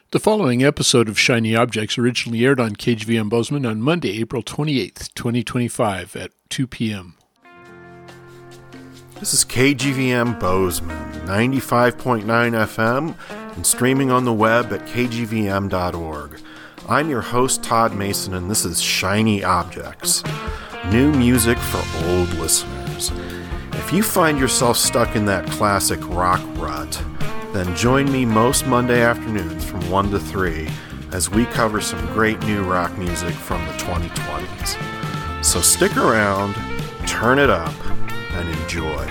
The following episode of Shiny Objects originally aired on KGVM Bozeman on Monday, April 28th, 2025 at 2 p.m. This is KGVM Bozeman, 95.9 FM, and streaming on the web at kgvm.org. I'm your host, Todd Mason, and this is Shiny Objects, new music for old listeners. If you find yourself stuck in that classic rock rut, then join me most Monday afternoons from 1 to 3 as we cover some great new rock music from the 2020s. So stick around, turn it up, and enjoy.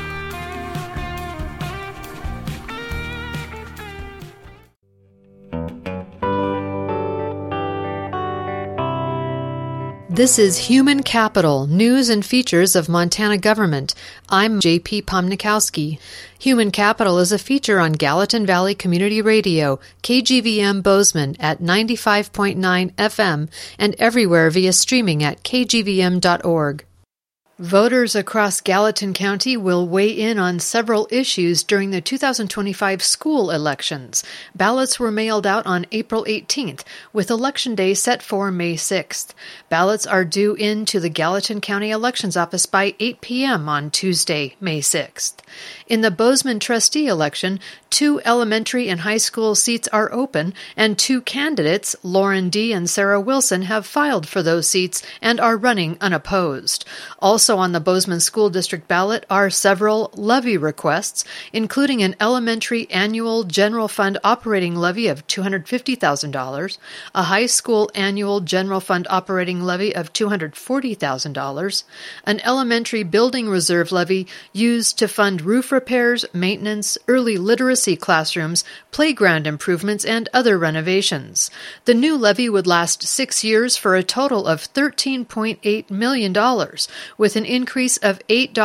This is Human Capital, News and Features of Montana Government. I'm J.P. Pomnikowski. Human Capital is a feature on Gallatin Valley Community Radio, KGVM Bozeman at 95.9 FM and everywhere via streaming at kgvm.org. Voters across Gallatin County will weigh in on several issues during the 2025 school elections. Ballots were mailed out on April 18th, with Election Day set for May 6th. Ballots are due in to the Gallatin County Elections Office by 8 p.m. on Tuesday, May 6th. In the Bozeman trustee election, 2 elementary and high school seats are open, and 2 candidates, Lauren D. and Sarah Wilson, have filed for those seats and are running unopposed. Also on the Bozeman School District ballot are several levy requests, including an elementary annual general fund operating levy of $250,000, a high school annual general fund operating levy of $240,000, an elementary building reserve levy used to fund roof repairs, maintenance, early literacy classrooms, playground improvements, and other renovations. The new levy would last 6 years for a total of $13.8 million, with an increase of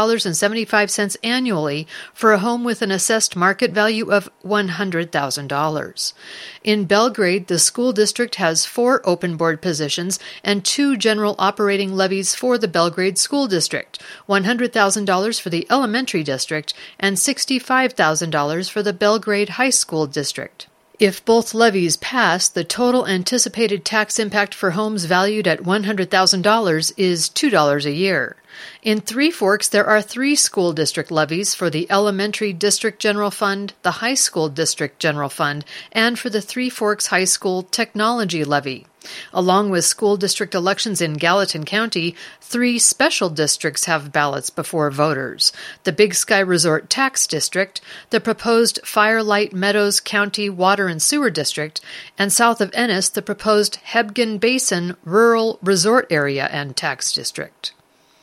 $8.75 annually for a home with an assessed market value of $100,000. In Belgrade, the school district has 4 open board positions and 2 general operating levies for the Belgrade School District, $100,000 for the elementary district and $65,000 for the Belgrade High School District. If both levies pass, the total anticipated tax impact for homes valued at $100,000 is $2 a year. In Three Forks, there are 3 school district levies for the Elementary District General Fund, the High School District General Fund, and for the Three Forks High School Technology Levy. Along with school district elections in Gallatin County, 3 special districts have ballots before voters: the Big Sky Resort Tax District, the proposed Firelight Meadows County Water and Sewer District, and south of Ennis, the proposed Hebgen Basin Rural Resort Area and Tax District.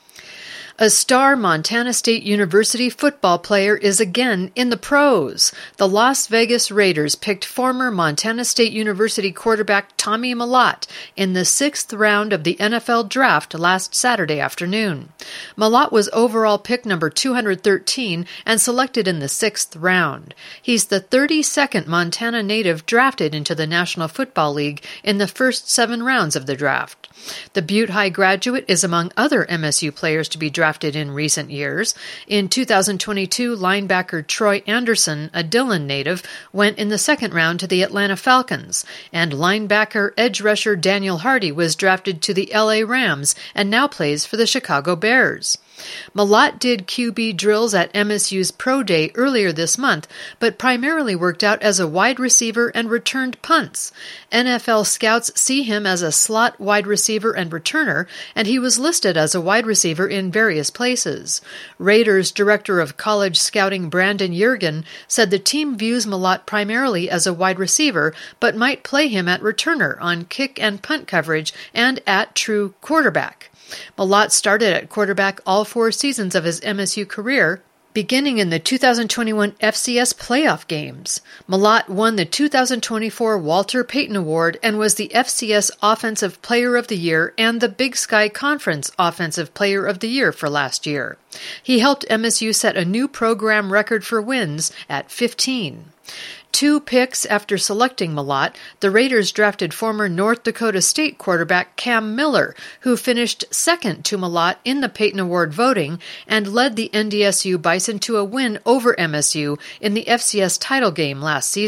A star Montana State University football player is again in the pros. The Las Vegas Raiders picked former Montana State University quarterback Tommy Mellott in the 6th round of the NFL Draft last Saturday afternoon. Mellott was overall pick number 213 and selected in the 6th round. He's the 32nd Montana native drafted into the National Football League in the first 7 rounds of the draft. The Butte High graduate is among other MSU players to be drafted in recent years. In 2022, linebacker Troy Anderson, a Dillon native, went in the 2nd round to the Atlanta Falcons, and linebacker edge rusher Daniel Hardy was drafted to the LA Rams and now plays for the Chicago Bears. Mellott did QB drills at MSU's Pro Day earlier this month, but primarily worked out as a wide receiver and returned punts. NFL scouts see him as a slot wide receiver and returner, and he was listed as a wide receiver in various places. Raiders Director of College Scouting Brandon Yergin said the team views Mellott primarily as a wide receiver, but might play him at returner on kick and punt coverage and at true quarterback. Mellott started at quarterback all 4 seasons of his MSU career, beginning in the 2021 FCS playoff games. Mellott won the 2024 Walter Payton Award and was the FCS Offensive Player of the Year and the Big Sky Conference Offensive Player of the Year for last year. He helped MSU set a new program record for wins at 15. 2 picks after selecting Mellott, the Raiders drafted former North Dakota State quarterback Cam Miller, who finished second to Mellott in the Payton Award voting and led the NDSU Bison to a win over MSU in the FCS title game last season.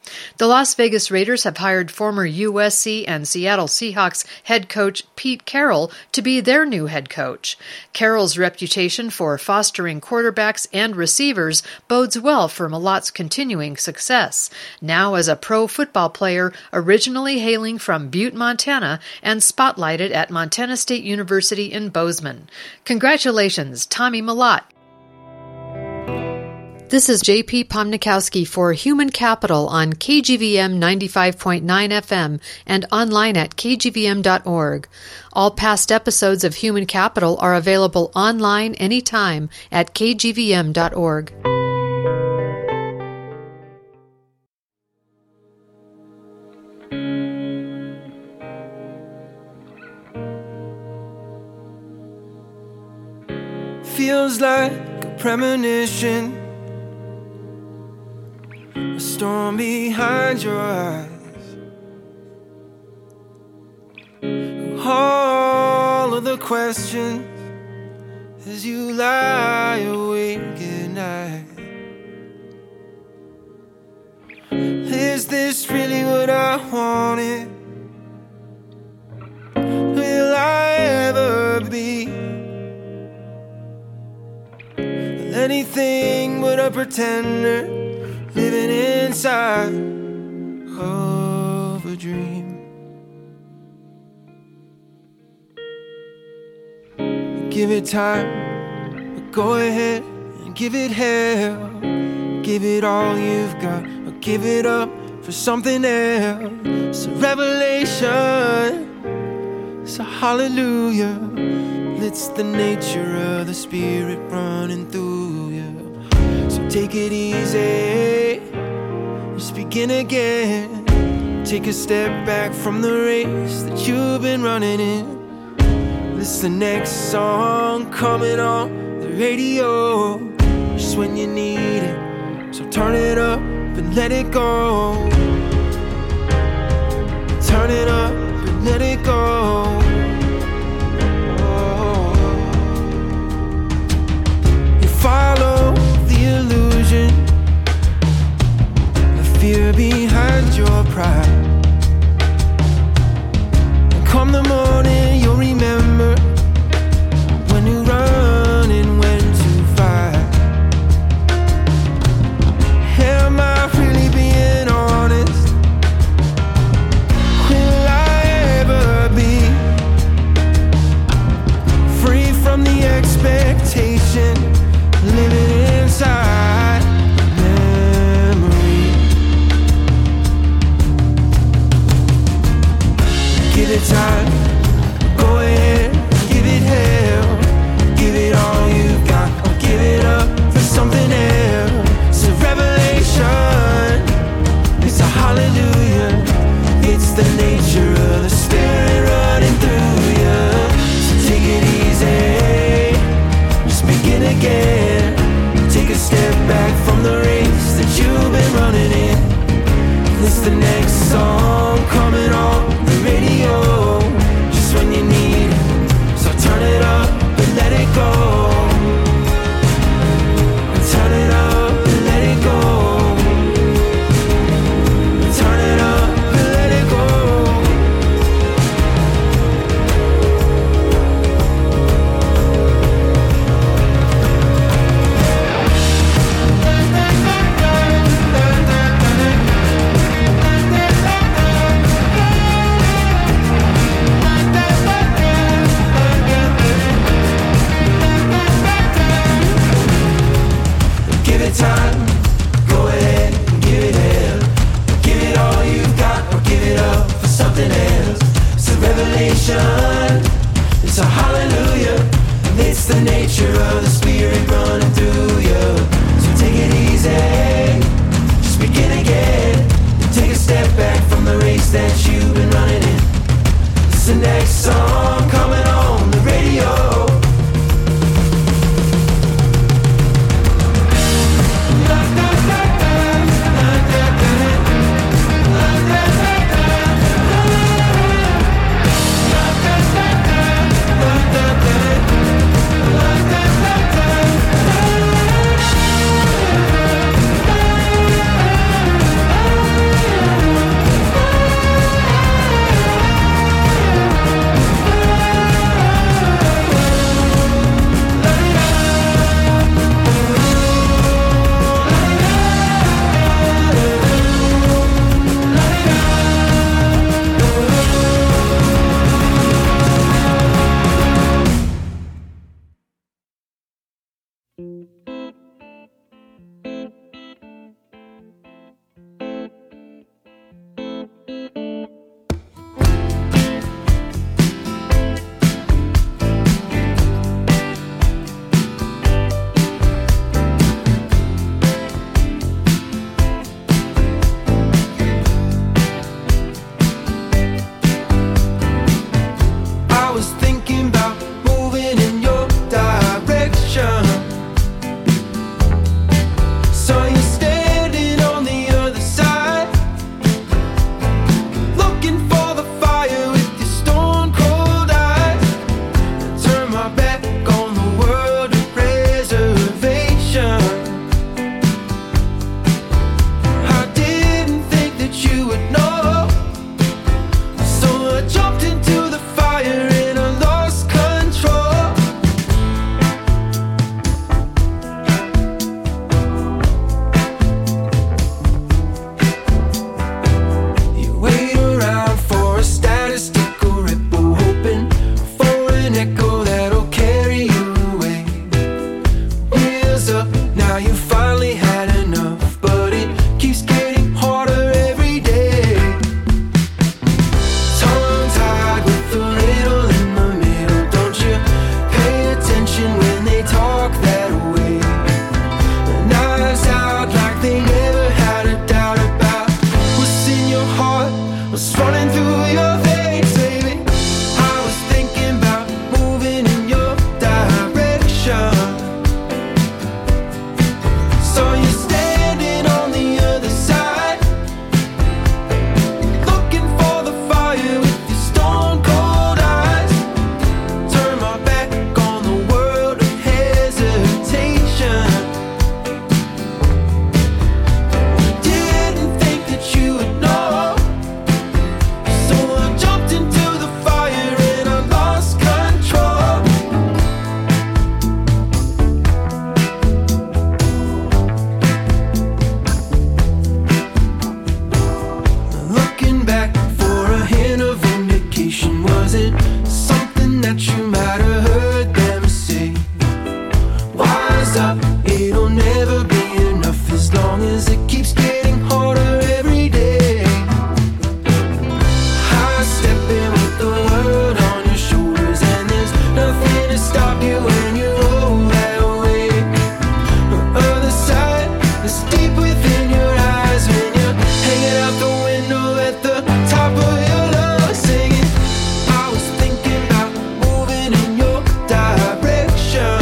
The Las Vegas Raiders have hired former USC and Seattle Seahawks head coach Pete Carroll to be their new head coach. Carroll's reputation for fostering quarterbacks and receivers bodes well for Malot's continuing success, now as a pro football player originally hailing from Butte, Montana, and spotlighted at Montana State University in Bozeman. Congratulations, Tommy Malott. This is J.P. Pomnikowski for Human Capital on KGVM 95.9 FM and online at kgvm.org. All past episodes of Human Capital are available online anytime at kgvm.org. Feels like a premonition, a storm behind your eyes. All of the questions as you lie awake at night. Is this really what I wanted? Will I ever be anything but a pretender, living inside of a dream? Give it time, but go ahead and give it hell. Give it all you've got, or give it up for something else. It's a revelation, it's a hallelujah. It's the nature of the Spirit running through you. So take it easy, just begin again. Take a step back from the race that you've been running in. This is the next song coming on the radio, just when you need it. So turn it up and let it go. Turn it up and let it go. Follow the illusion, the fear behind your pride. And come the morning, you'll remember when to run and when to fight. Am I really being honest? Will I ever be free from the expectation, living inside memory? Give it time, go ahead, give it hell. Give it all you've got, or give it up for something else. It's a revelation, it's a hallelujah. It's the nature of the Spirit running through you. So take it easy, just begin again. Take a step back from the race that you've been running in. It's the next song coming on the radio, just when you need it. So turn it up and let it go. Turn it up and let it go. Turn it up and let it go. Time, go ahead and give it hell. Give it all you've got, or give it up for something else. It's a revelation, it's a hallelujah. It's the nature of the Spirit running through you. So take it easy, just begin again. Take a step back from the race that you've been running in. It's the next song coming on the radio. was running through your veins, baby. I was thinking about moving in your direction. Saw you standing on the other side, looking for the fire with your stone cold eyes. Turn my back on the world of hesitation. Didn't think that you would know, so I jumped into the fire and I lost control. Looking back for a hint of indication, was it something that you might have heard them say? Wise up, it'll never be enough as long as it keeps getting harder every day. High stepping with the world on your shoulders, and there's nothing to stop you when you roll that way. The other side is deep within your eyes when you're hanging out the window at the top of your lungs, singing. I was thinking about moving in your direction.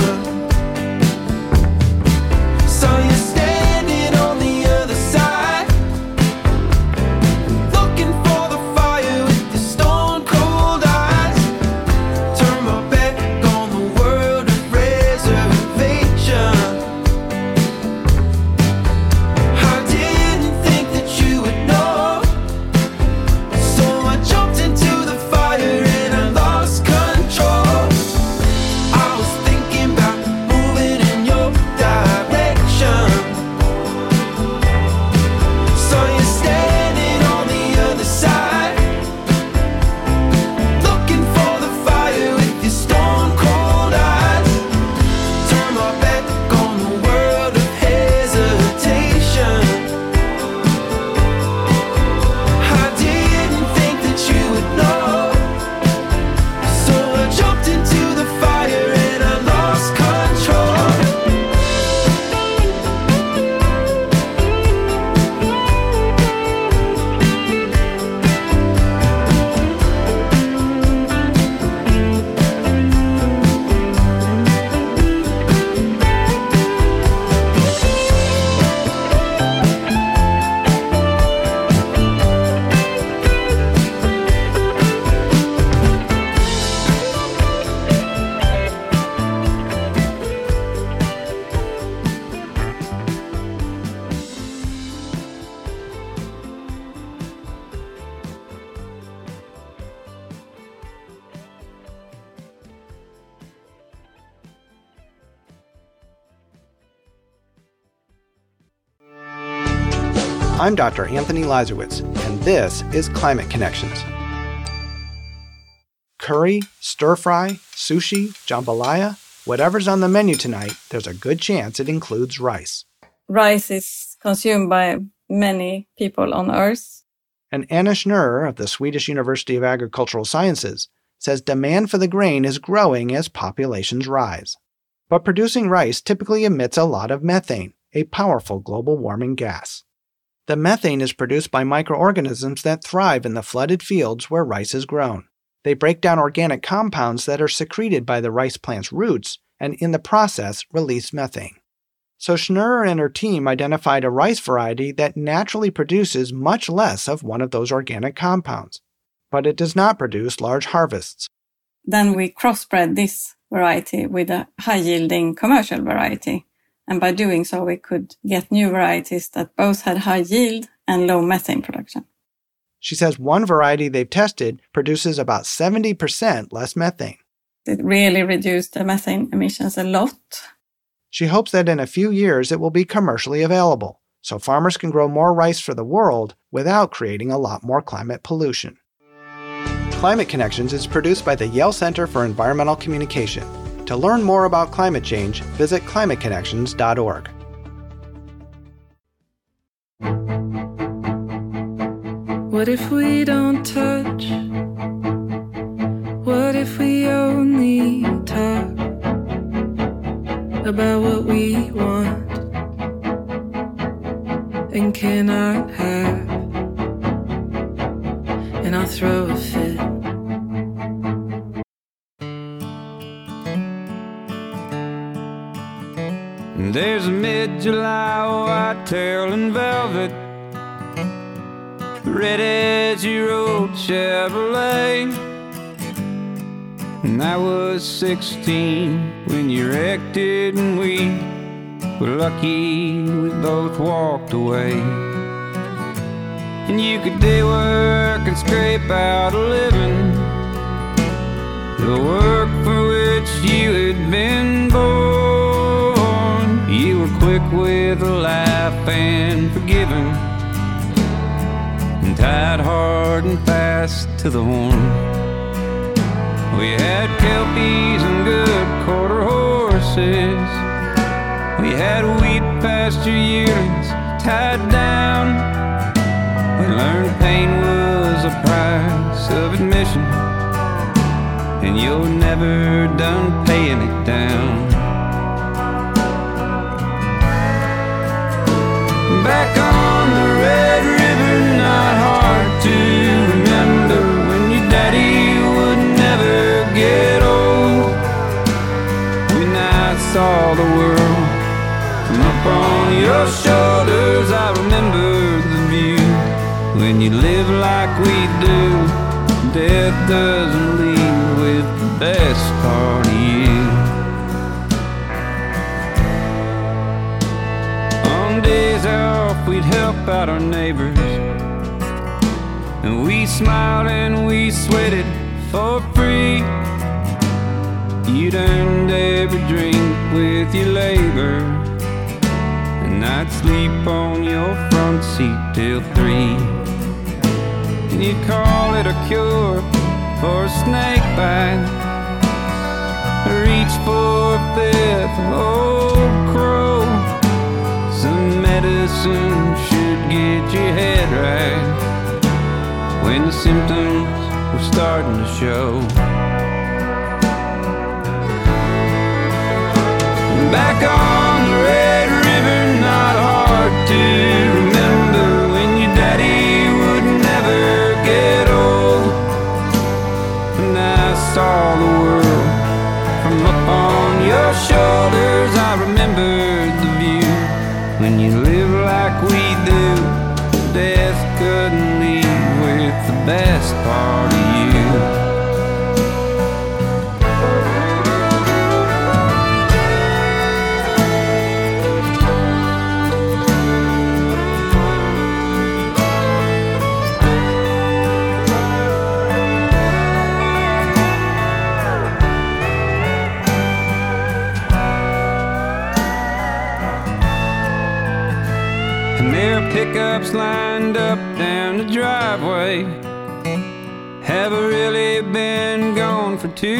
Saw you standing on the other side, looking for the fire with your stone cold eyes. Turn my back on the world of reservation. I didn't think that you would know, so I jumped into the fire and I lost control. I was thinking about moving in your direction. Saw you standing on the other side, looking for the fire with your stone cold eyes. Turn my back on the world of hesitation. I didn't think that you would know, so I jumped into the fire and I lost control. I'm Dr. Anthony Lazarowitz, and this is Climate Connections. Curry, stir-fry, sushi, jambalaya, whatever's on the menu tonight, there's a good chance it includes rice. Rice is consumed by many people on Earth. And Anna Schnurr of the Swedish University of Agricultural Sciences says demand for the grain is growing as populations rise. But producing rice typically emits a lot of methane, a powerful global warming gas. The methane is produced by microorganisms that thrive in the flooded fields where rice is grown. They break down organic compounds that are secreted by the rice plant's roots and in the process release methane. So Schnurr and her team identified a rice variety that naturally produces much less of one of those organic compounds, but it does not produce large harvests. Then we crossbred this variety with a high-yielding commercial variety. And by doing so, we could get new varieties that both had high yield and low methane production. She says one variety they've tested produces about 70% less methane. It really reduced the methane emissions a lot. She hopes that in a few years it will be commercially available, so farmers can grow more rice for the world without creating a lot more climate pollution. Climate Connections is produced by the Yale Center for Environmental Communication. To learn more about climate change, visit climateconnections.org. What if we don't touch? What if we only talk about what we want and cannot have? then I'll throw a fit. There's a mid-July whitetail in velvet, red as your old Chevrolet. And I was 16 when you wrecked it, and we were lucky we both walked away. And you could day work and scrape out a living, the work for which you had been born. You were quick with a laugh and forgiving, and tied hard and fast to the horn. We had kelpies and good quarter horses, we had wheat pasture yearlings tied down. We learned pain was a price of admission, and you're never done paying it down. Back on the Red River, not hard to remember when your daddy would never get old. When I saw the world from up on your shoulders, I remember the view. When you live like we do, death doesn't leave with the best part of you. On days off, we'd help out our neighbors, and we smiled and we sweated for free. You'd earned every drink with your labor, and I'd sleep on your front seat till 3. And you'd call it a cure for a snake bite, reach for a fifth old crow. Some medicine should get your head right when the symptoms were starting to show. Back on the Red River, not hard to remember when your daddy would never get old. And I saw the world from up on your shoulders, I remembered the view. When you live like we do, death couldn't leave with the best part of you. Pickups lined up down the driveway, haven't really been gone for 2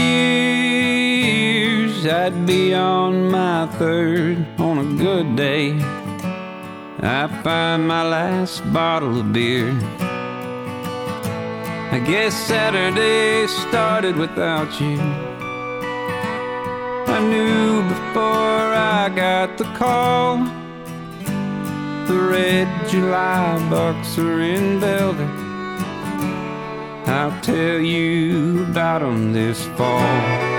years. I'd be on my third on a good day. I find my last bottle of beer. I guess Saturday started without you. I knew before I got the call, the red July bucks are in velvet. I'll tell you about them this fall.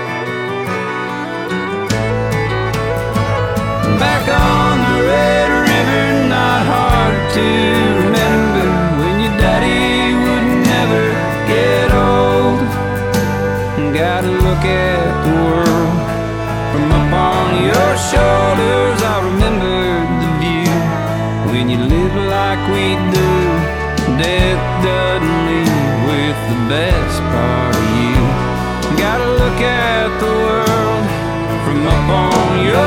Back on the Red River, not hard to remember when your daddy would never get old. Gotta look at the world from up on your shoulders, I remember the view. When you live like we do, death doesn't leave with the best part of you. Gotta look at the world from up on your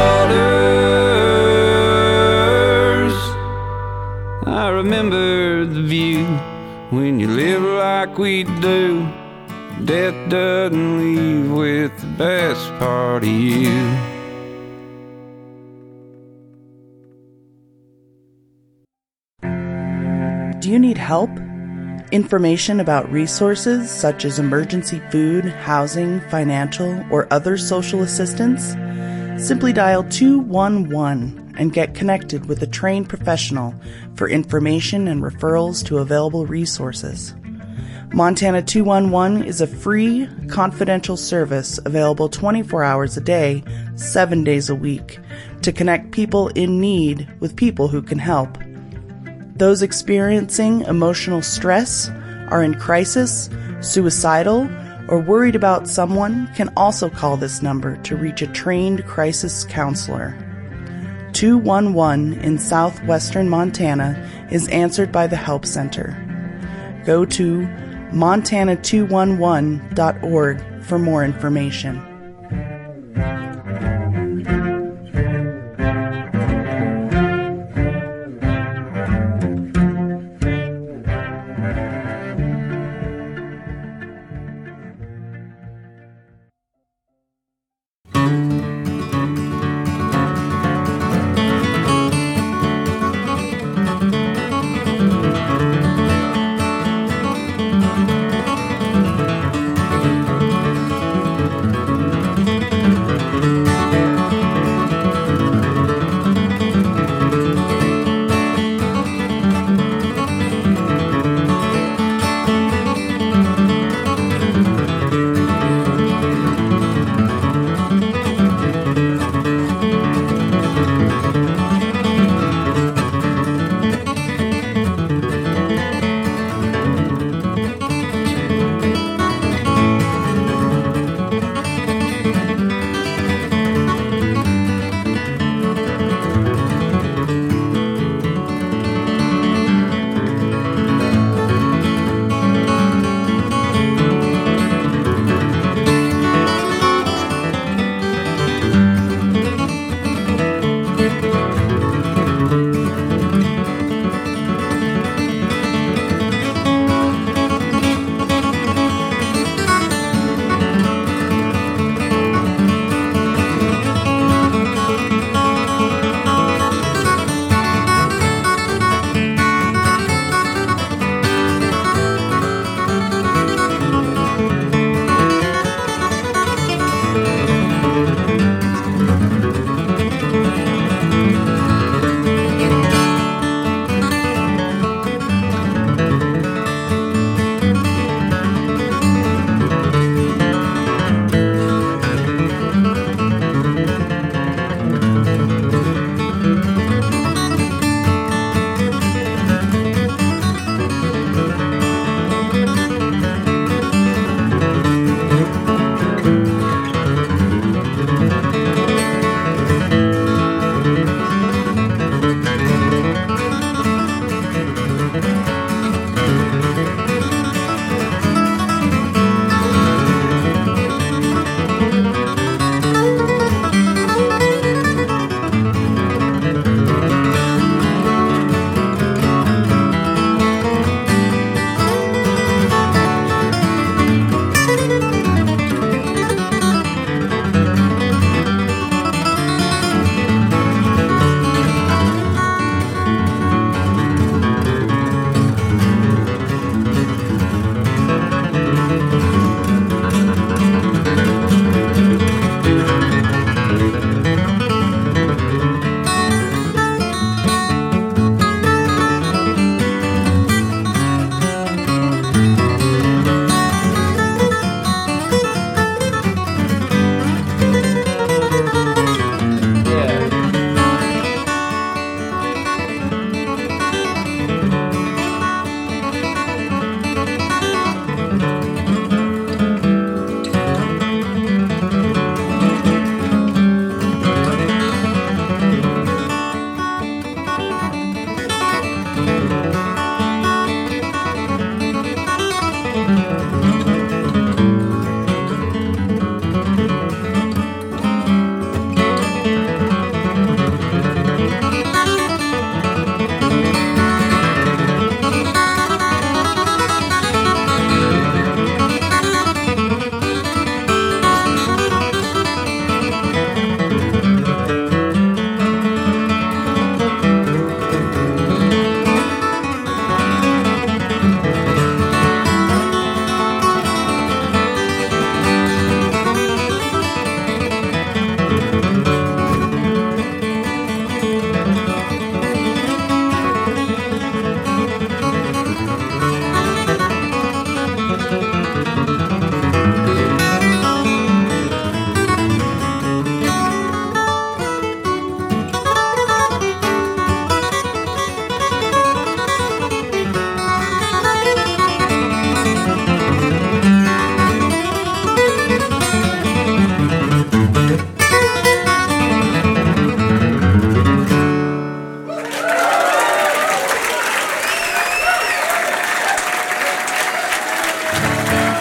shoulders. I remember the view. When you live like we do, death doesn't leave with the best part of you. Do you need help? Information about resources such as emergency food, housing, financial, or other social assistance? Simply dial 211 and get connected with a trained professional for information and referrals to available resources. Montana 211 is a free, confidential service available 24 hours a day, 7 days a week, to connect people in need with people who can help. Those experiencing emotional stress, are in crisis, suicidal, or worried about someone can also call this number to reach a trained crisis counselor. 211 in southwestern Montana is answered by the Help Center. Go to montana211.org for more information.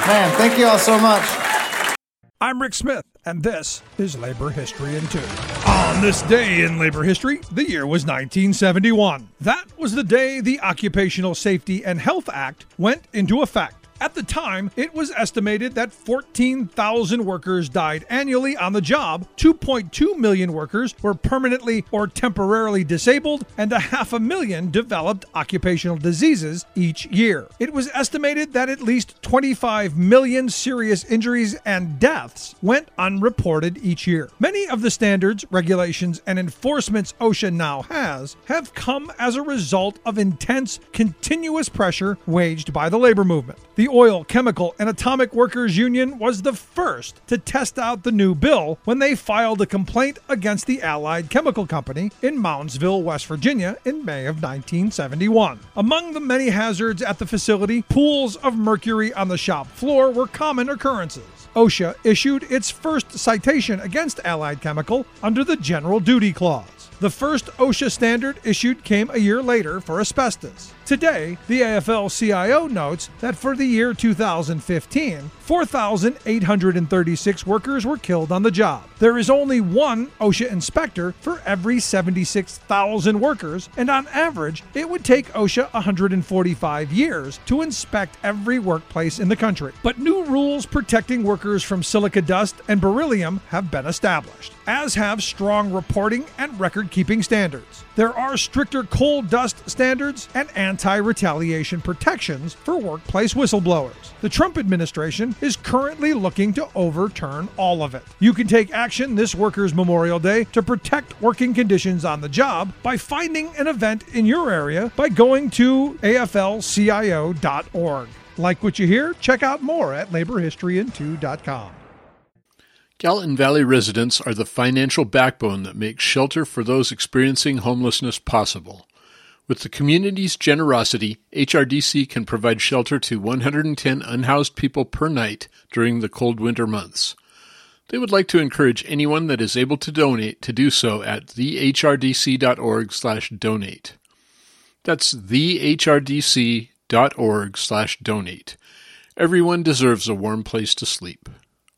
Man, thank you all so much. I'm Rick Smith, and this is Labor History in 2. On this day in labor history, the year was 1971. That was the day the Occupational Safety and Health Act went into effect. At the time, it was estimated that 14,000 workers died annually on the job, 2.2 million workers were permanently or temporarily disabled, and 500,000 developed occupational diseases each year. It was estimated that at least 25 million serious injuries and deaths went unreported each year. Many of the standards, regulations, and enforcements OSHA now has have come as a result of intense, continuous pressure waged by the labor movement. The Oil, Chemical, and Atomic Workers Union was the first to test out the new bill when they filed a complaint against the Allied Chemical Company in Moundsville, West Virginia in May of 1971. Among the many hazards at the facility, pools of mercury on the shop floor were common occurrences. OSHA issued its first citation against Allied Chemical under the General Duty Clause. The first OSHA standard issued came a year later for asbestos. Today, the AFL-CIO notes that for the year 2015, 4,836 workers were killed on the job. There is only one OSHA inspector for every 76,000 workers, and on average, it would take OSHA 145 years to inspect every workplace in the country. But new rules protecting workers from silica dust and beryllium have been established, as have strong reporting and record-keeping standards. There are stricter coal dust standards and anti-retaliation protections for workplace whistleblowers. The Trump administration is currently looking to overturn all of it. You can take action this Workers' Memorial Day to protect working conditions on the job by finding an event in your area by going to aflcio.org. Like what you hear? Check out more at laborhistoryin2.com. Gallatin Valley residents are the financial backbone that makes shelter for those experiencing homelessness possible. With the community's generosity, HRDC can provide shelter to 110 unhoused people per night during the cold winter months. They would like to encourage anyone that is able to donate to do so at thehdrdc.org/donate. That's thehdrdc.org/donate. Everyone deserves a warm place to sleep.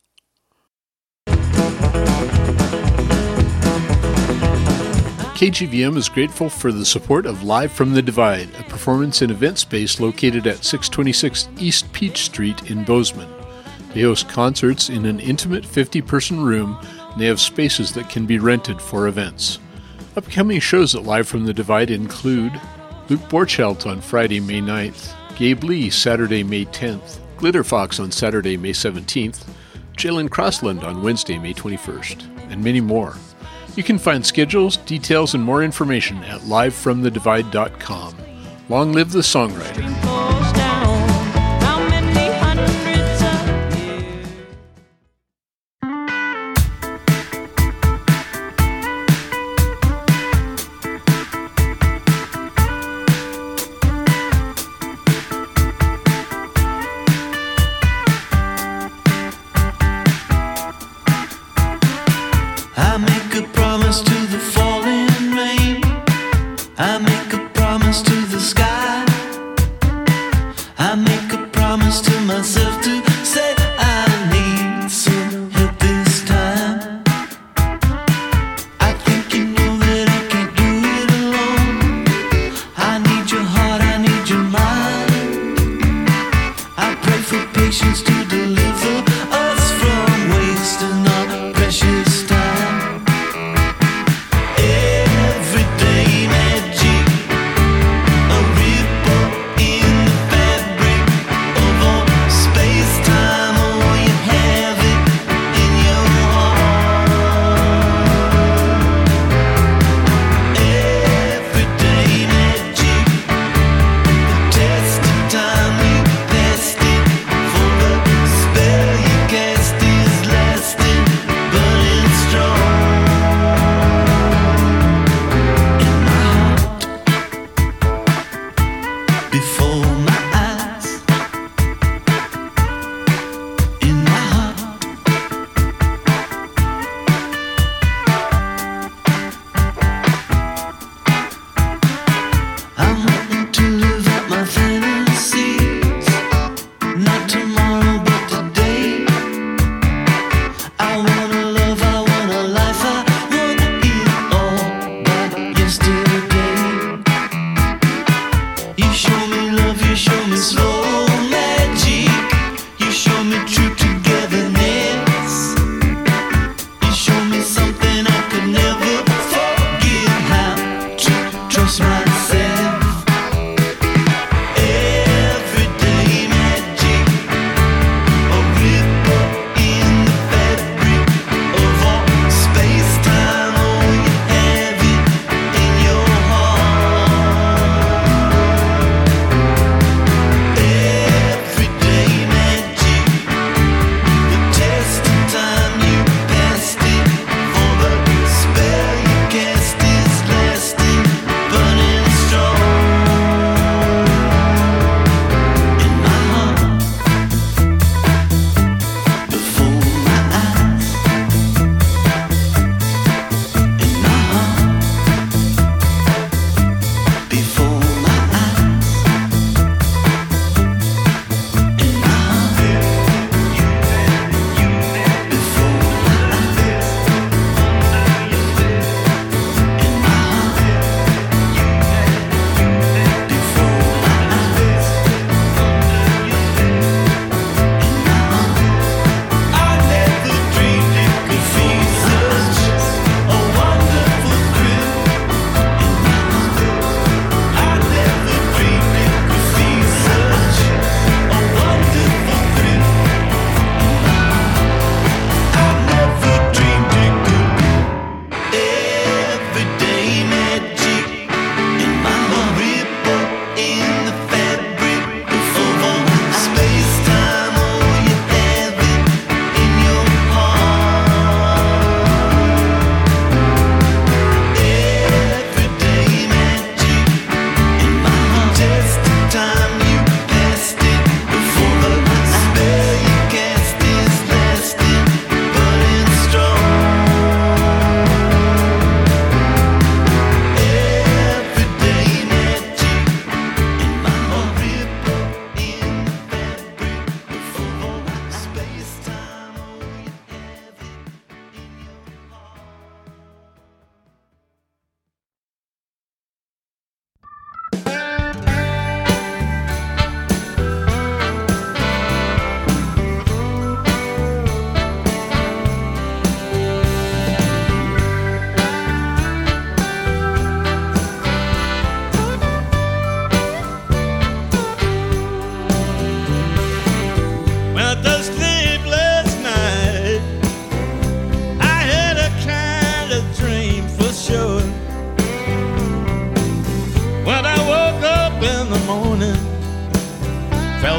KGVM is grateful for the support of Live from the Divide, a performance and event space located at 626 East Peach Street in Bozeman. They host concerts in an intimate 50-person room, and they have spaces that can be rented for events. Upcoming shows at Live from the Divide include Luke Borcheldt on Friday, May 9th, Gabe Lee Saturday, May 10th, Glitter Fox on Saturday, May 17th, Jalen Crossland on Wednesday, May 21st, and many more. You can find schedules, details, and more information at livefromthedivide.com. Long live the songwriter.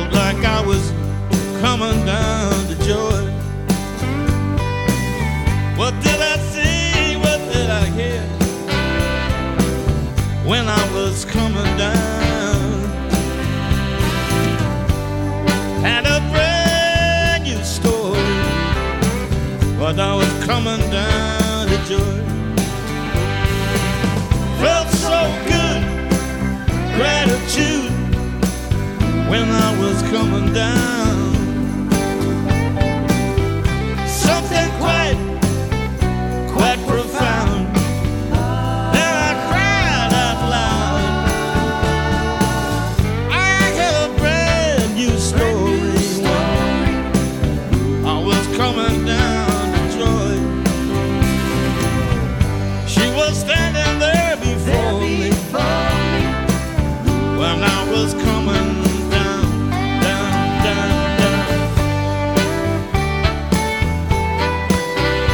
felt like I was coming down to joy. What did I see? What did I hear when I was coming down? Had a brand new story, but I was coming down to joy. Felt so good, gratitude when I was coming down. Something quite profound. Then I cried out loud. I had a brand new story when I was coming down to joy. She was standing there before me when I was coming down, down, down, down.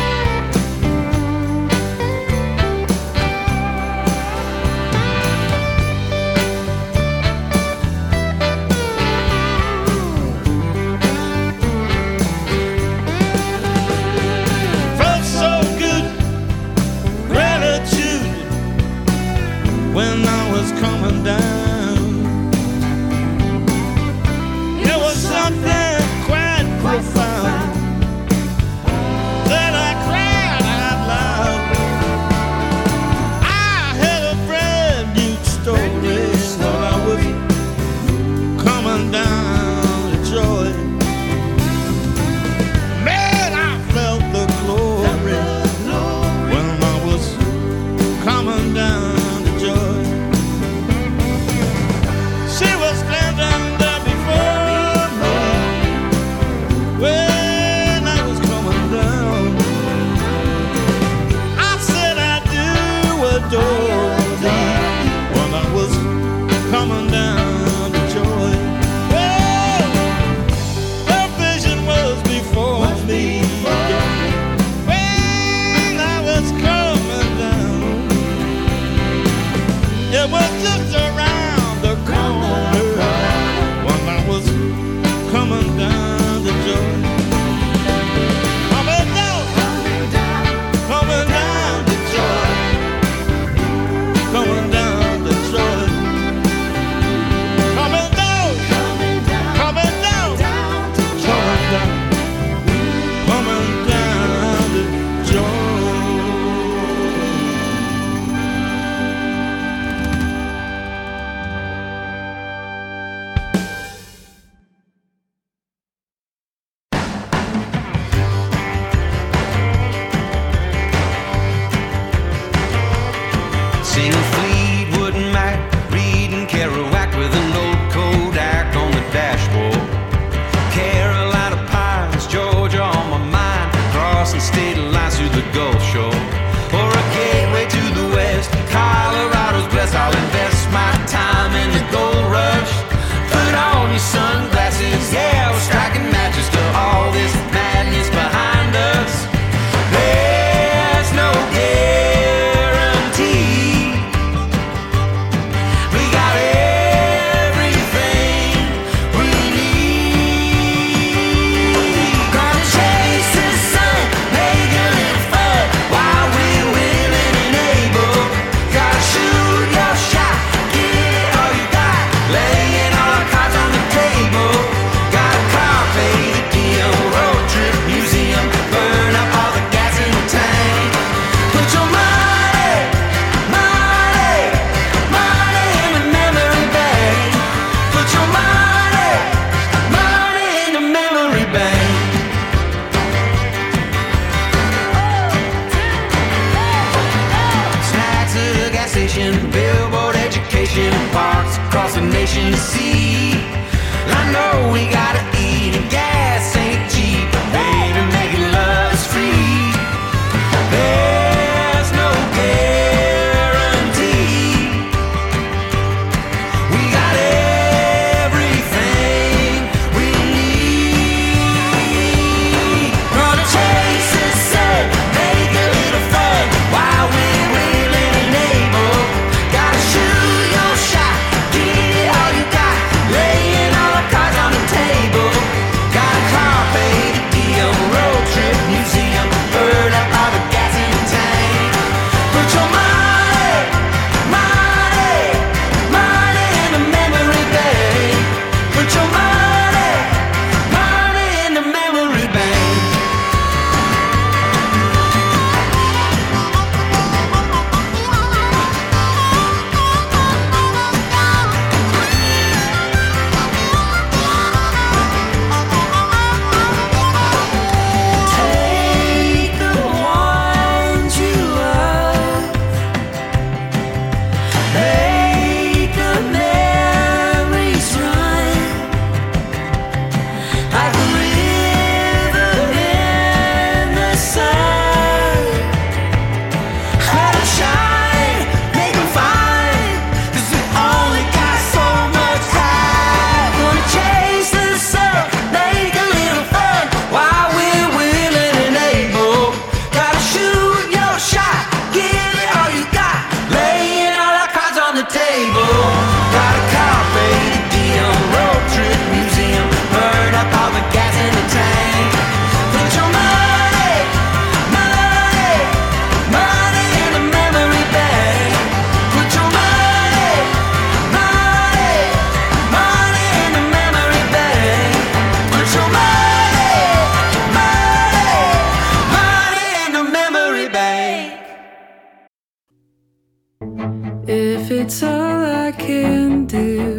it's all I can do.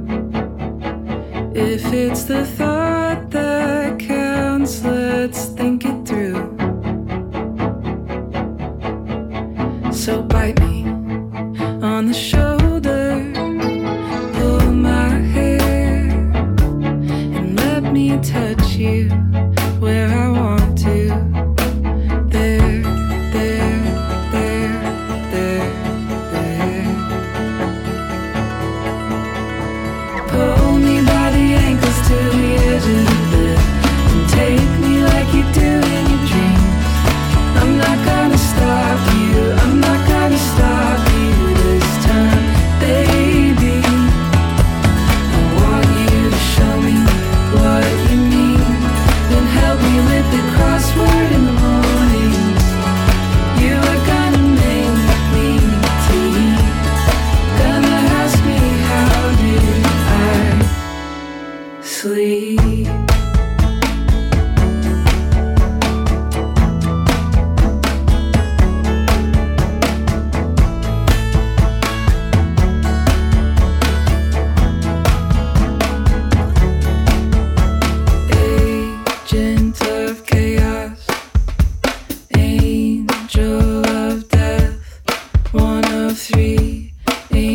If it's the thought that counts, let's think it through. So bite me on the shoulder, pull my hair, and let me touch you where I want to. There, there, there, there, there. Pull me by the ankles to the edge of the bed and take me like you do in your dreams. I'm not gonna stop you, I'm not gonna stop you this time, baby. I want you to show me what you mean, then help me with the crossword in the morning. You are gonna make me tea, gonna ask me how did I sleep. Agent of chaos, angel of death, one of three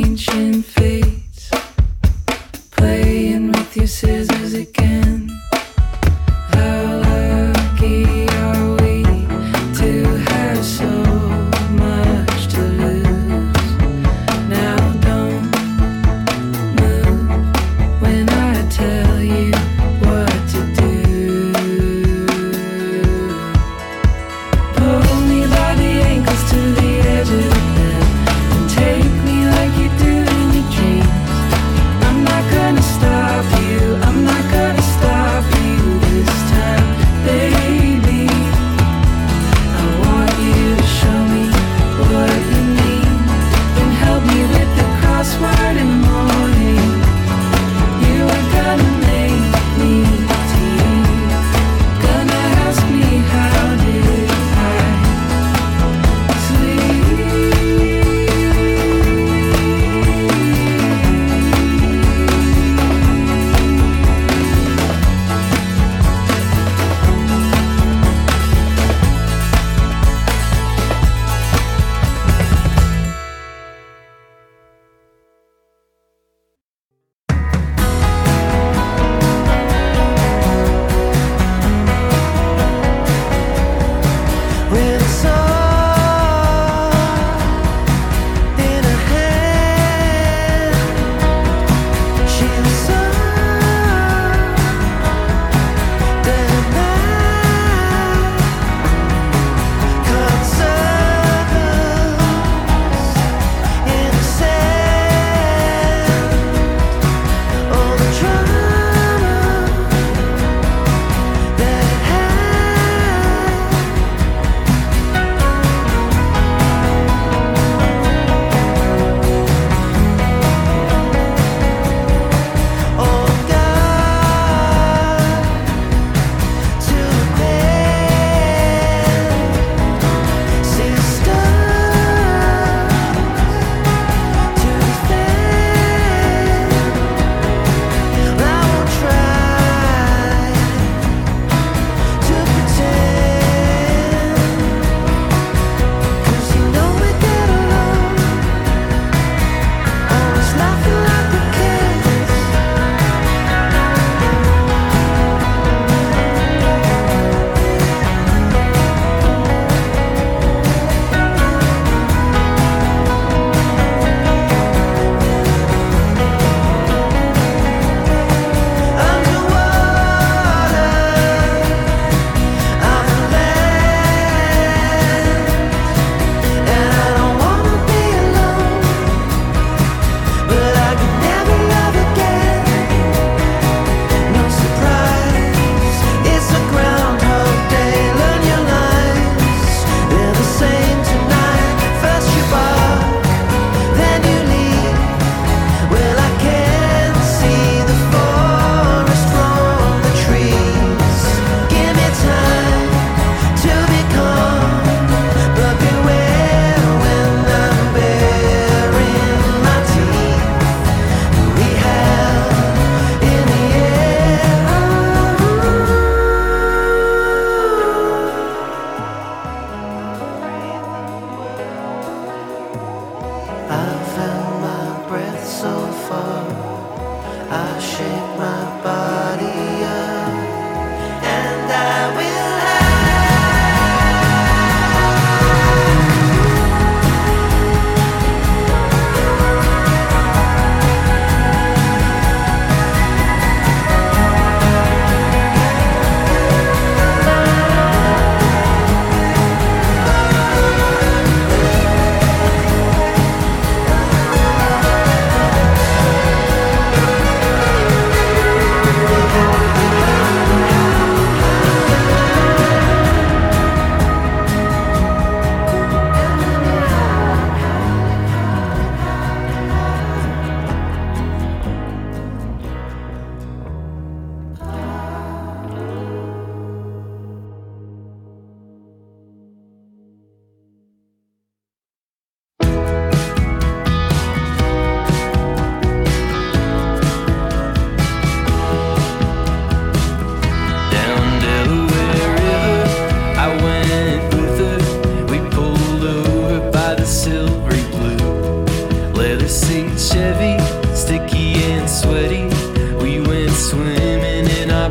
ancient fates, playing with your scissors again.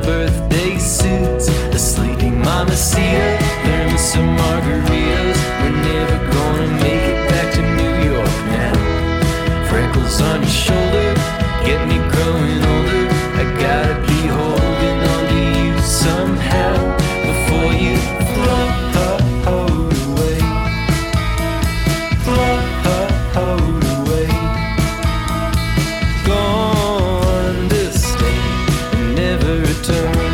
birthday suits, a sleeping mamacita, thermos of margaritas. We're never gonna make it back to New York now. Freckles on your shoulder, get me growing older. I gotta be holding on to you somehow before you float away. Float away. Gone to stay and never return.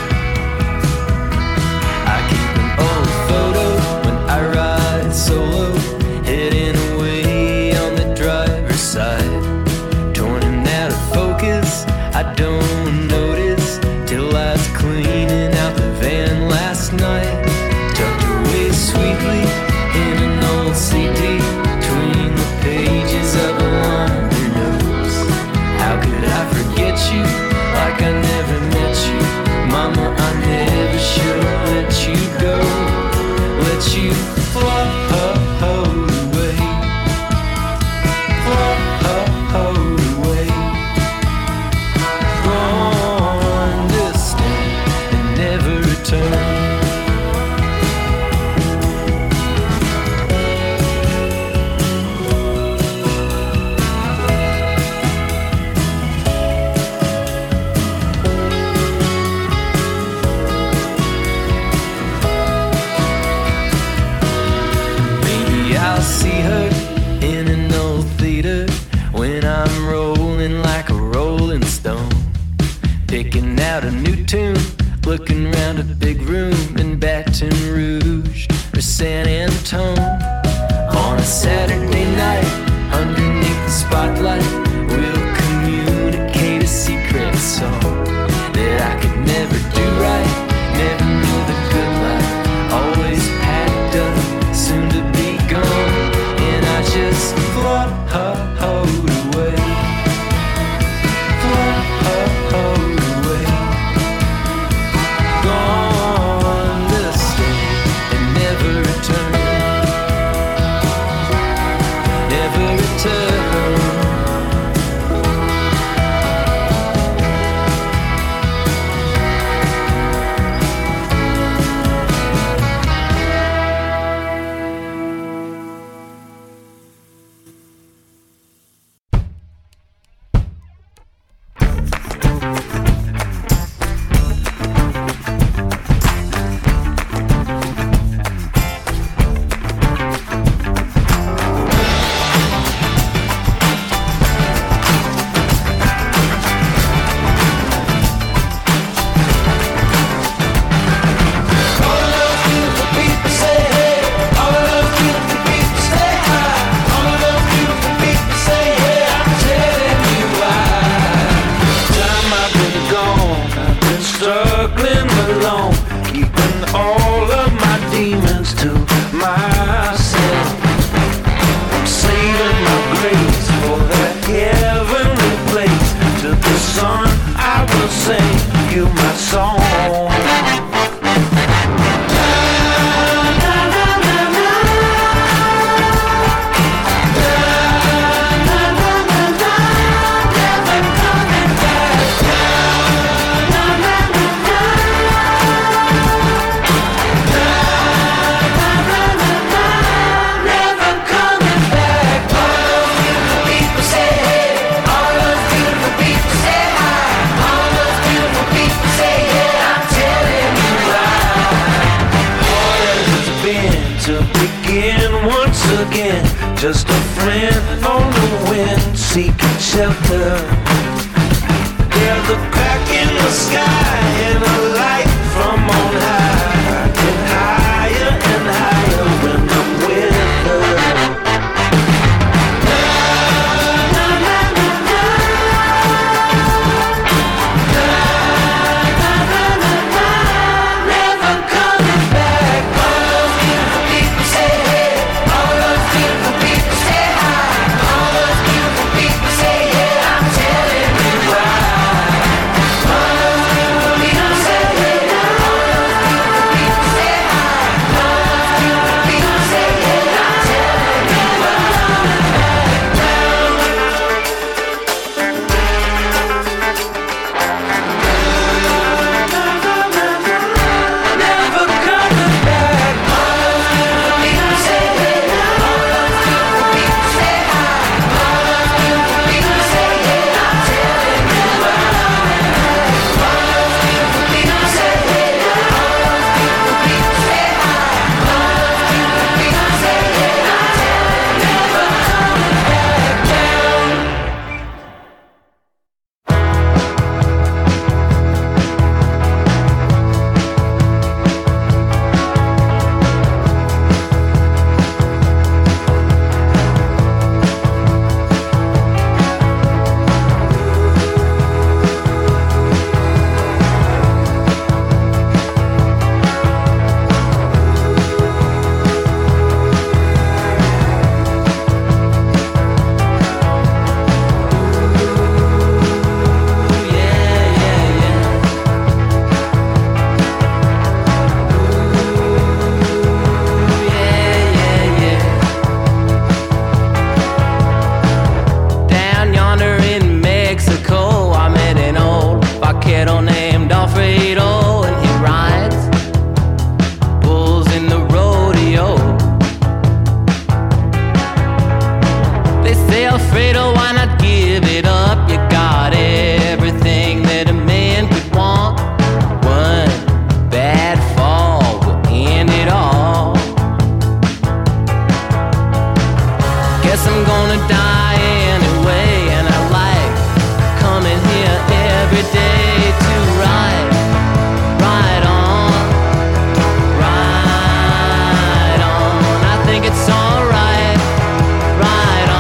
I keep an old photo when I ride solo, heading away on the driver's side. Torn and out of focus, I don't notice till I was cleaning out the van last night. Tucked away sweetly in an old CD, between the pages of a London notes. How could I forget you like I never met you? Mama, I never should have let you go. Let you float away. Float away. Gone to stay and never return. Maybe I'll see her in an old theater when I'm rolling like a rolling stone, picking out a new tune, looking around a big room in Baton Rouge or San Antone. On a Saturday night, underneath the spotlight, we'll communicate a secret song that I could never do right, never knew the good life. Always packed up, soon to be gone, and I just float away. Float away. Gone to stay and never return. Never return. Struggling alone, keeping all of my demons to myself. I'm saving my grace for that heavenly place. To the sun I will sing you my song. Again, just a friend on the wind, seeking shelter. There's a crack in the sky and a light from on high, and higher when I'm with her. Never coming back. All those beautiful people say hey. All those beautiful people say hi. All those beautiful people say yeah. I'm telling named Alfredo, and he rides bulls in the rodeo. They say, Alfredo, why not give it up? You got everything that a man could want. One bad fall will end it all. Guess I'm gonna die anyway, and I like coming here every day to ride on. I think it's alright. Ride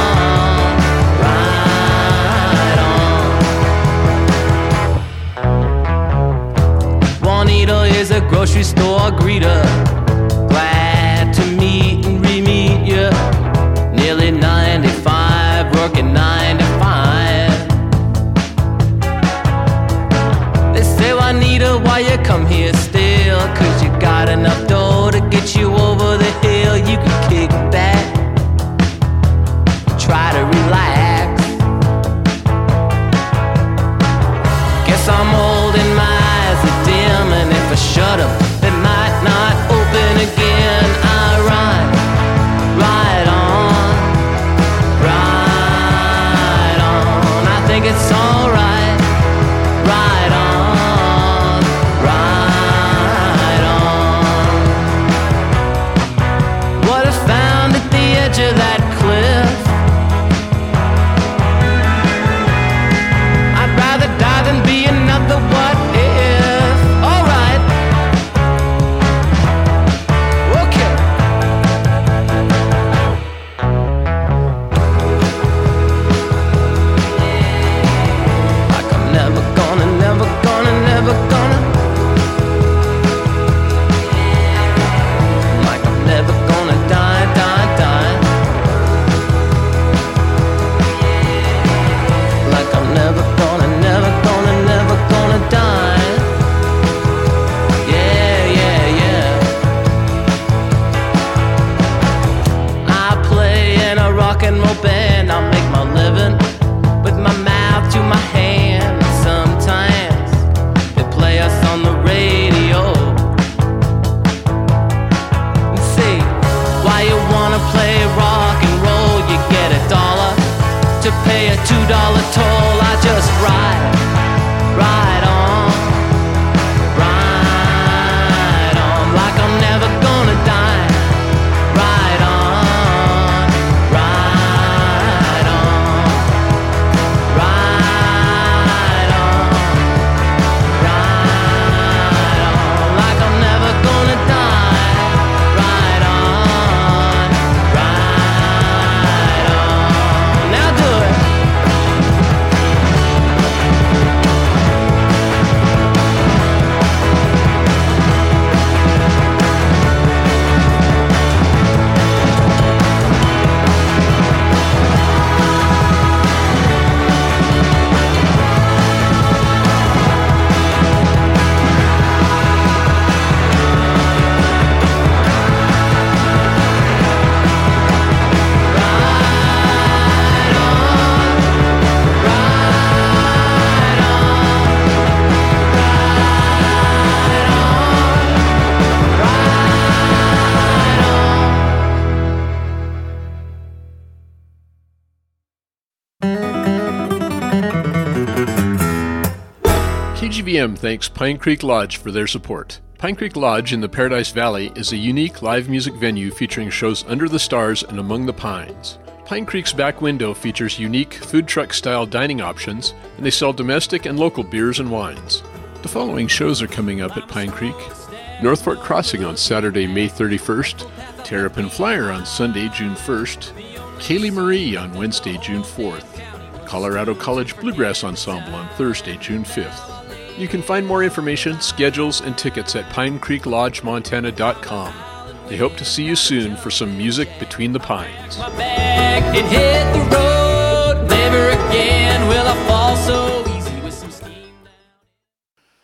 on. Juanita is a grocery store greeter, glad to meet and re-meet you. Nearly 95, working 9 to 5. They say, Juanita, why you come here still? 'Cause you got enough dough to get you over the hill. You can kick back, try to relax. Guess I'm old and my eyes are dim, and if I shut them, they might not open again. I ride on. I think it's alright. Ride on. What I found at the edge of that cliff, I'd rather die than be another what if. Alright. Okay. Like I'm never gonna like I'm never gonna die. Like I'm never gonna die. Yeah. I play in a rock and roll band. I make my living with my mouth to my hand. Sometimes they play us on the radio. See, why you wanna play rock and roll? You get $1 to pay a $2 toll. I just ride on. Like I'm never gonna die. Ride on. Like I'm never gonna die. Ride on. Now do it. KGVM thanks Pine Creek Lodge for their support. Pine Creek Lodge in the Paradise Valley is a unique live music venue featuring shows under the stars and among the pines. Pine Creek's back window features unique food truck-style dining options, and they sell domestic and local beers and wines. The following shows are coming up at Pine Creek: North Fork Crossing on Saturday, May 31st, Terrapin Flyer on Sunday, June 1st, Kaylee Marie on Wednesday, June 4th, Colorado College Bluegrass Ensemble on Thursday, June 5th. You can find more information, schedules, and tickets at PineCreekLodgeMontana.com. They hope to see you soon for some music between the pines. My back and hit the road, never again will I fall so